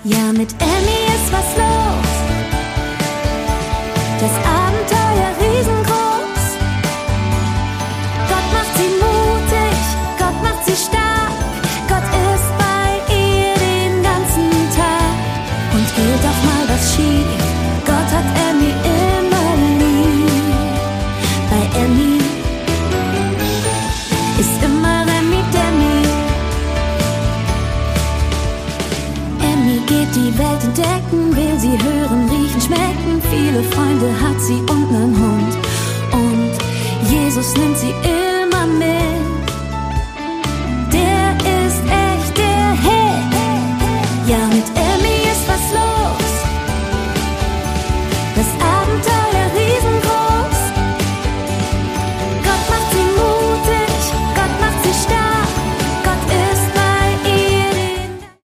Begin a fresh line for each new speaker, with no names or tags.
Ja, mit Emmy ist was los. Das Abenteuer riesengroß. Gott macht sie mutig, Gott macht sie stark. Gott ist bei ihr den ganzen Tag. Und geht auch mal was schief, Gott hat Emmy immer lieb. Bei Emmy ist immer Remi Demi. Emmy geht die Welt entdecken, will sie hören, riechen, schmecken. Viele Freunde hat sie und nen Hund. Und Jesus nimmt sie